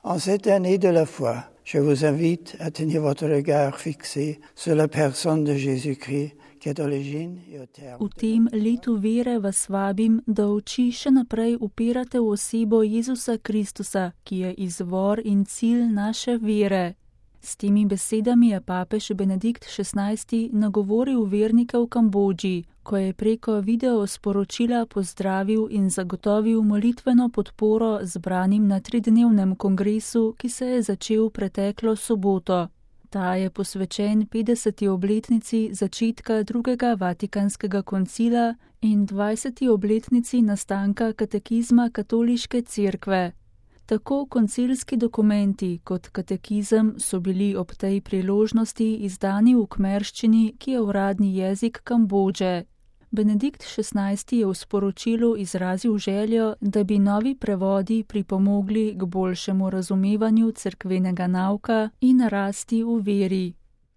En cette année de la foi, je vous invite à tenir votre regard fixé sur la personne de Jésus-Christ, qui est d'origine et au terme. V tem letu vere vas vabim, da oči še naprej upirate v osebo Jezusa Kristusa, ki je izvor in cilj naše vere. S temi besedami je papež Benedikt XVI nagovoril vernike v Kambodži, ko je preko video sporočila pozdravil in zagotovil molitveno podporo zbranim na 3-dnevnem kongresu, ki se je začel preteklo soboto. Ta je posvečen 50. obletnici začetka drugega Vatikanskega koncila in 20. obletnici nastanka katekizma Katoliške cerkve. Tako koncilski dokumenti kot katekizem so bili ob tej priložnosti izdani v khmerščini, ki je uradni jezik Kambodže. Benedikt XVI je v sporočilu izrazil željo, da bi novi prevodi pripomogli k boljšemu razumevanju cerkvenega nauka in rasti v veri.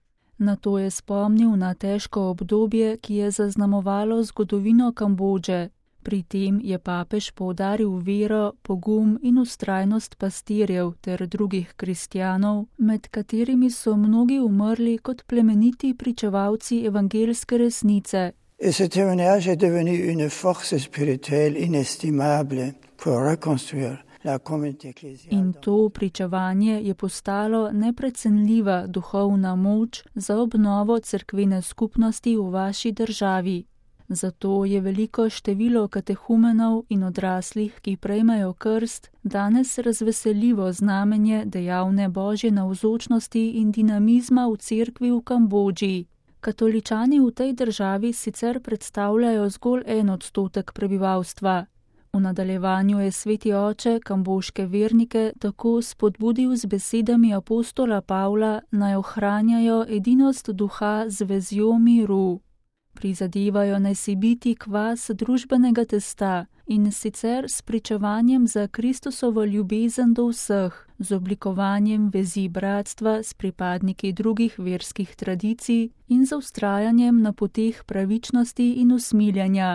Nato je spomnil na težko obdobje, ki je zaznamovalo zgodovino Kambodže. Pri tem je papež poudaril vero, pogum in vztrajnost pastirjev ter drugih kristjanov, med katerimi so mnogi umrli kot plemeniti pričevalci evangeljske resnice. Et ce témoignage est devenu une force spirituelle inestimable pour reconstruire la communauté ecclésiale. In to pričevanje je postalo neprecenljiva duhovna moč za obnovo cerkvene skupnosti v vaši državi. Zato je veliko število katehumenov in odraslih, ki prejmejo krst, danes razveseljivo znamenje dejavne Božje navzočnosti in dinamizma v cerkvi v Kambodži. Katoličani v tej državi sicer predstavljajo zgolj 1% prebivalstva. V nadaljevanju je sveti oče kamboške vernike tako spodbudil z besedami apostola Pavla, naj ohranjajo edinost duha z vezjo miru. Prizadevajo naj si biti kvas družbenega testa in sicer s pričevanjem za Kristusovo ljubezen do vseh, z oblikovanjem vezi bratstva s pripadniki drugih verskih tradicij in z vztrajanjem na poteh pravičnosti in usmiljenja.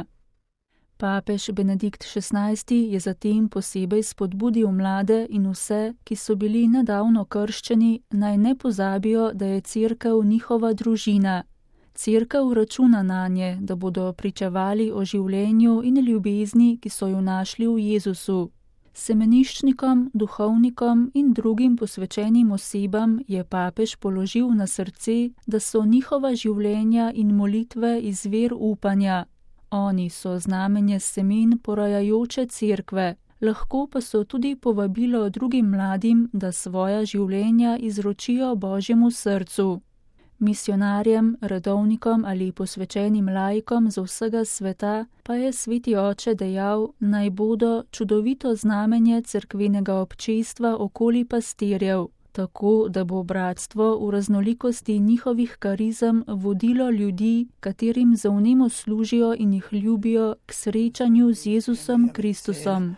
Papež Benedikt XVI je zatem posebej spodbudil mlade in vse, ki so bili nedavno krščeni, naj ne pozabijo, da je cerkev njihova družina. Cerkev računa nanje, da bodo pričevali o življenju in ljubezni, ki so jo našli v Jezusu. Semeniščnikom, duhovnikom in drugim posvečenim osebam je papež položil na srce, da so njihova življenja in molitve izvir upanja. Oni so znamenje semen porajajoče cerkve, lahko pa so tudi povabilo drugim mladim, da svoja življenja izročijo Božjemu srcu. Misionarjem, redovnikom ali posvečenim laikom z vsega sveta pa je sveti oče dejal, naj bodo čudovito znamenje cerkvenega občestva okoli pastirjev, tako da bo bratstvo v raznolikosti njihovih karizem vodilo ljudi, katerim za vnemo služijo in jih ljubijo k srečanju z Jezusom Kristusom.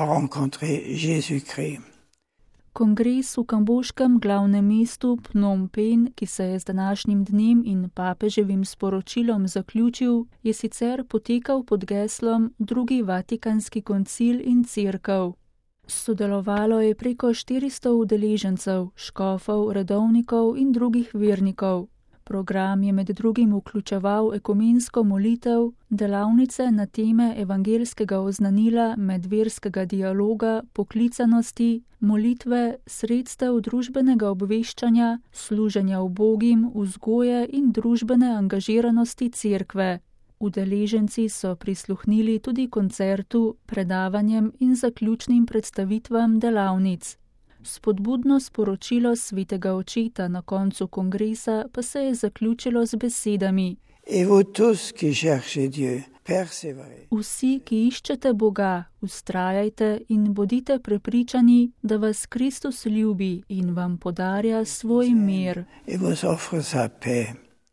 Kongres v kamboškem glavnem mestu Phnom Penh, ki se je z današnjim dnem in papeževim sporočilom zaključil, je sicer potekal pod geslom Drugi Vatikanski koncil in cerkev. Sodelovalo je preko 400 udeležencev, škofov, redovnikov in drugih vernikov. Program je med drugim vključeval ekumensko molitev, delavnice na teme evangeljskega oznanila, medverskega dialoga, poklicanosti, molitve, sredstev družbenega obveščanja, služenja ubogim, vzgoje in družbene angažiranosti cerkve. Udeleženci so prisluhnili tudi koncertu, predavanjem in zaključnim predstavitvam delavnic. Spodbudno sporočilo svetega očeta na koncu kongresa pa se je zaključilo z besedami: Vsi, ki iščete Boga, vztrajajte in bodite prepričani, da vas Kristus ljubi in vam podarja svoj mir.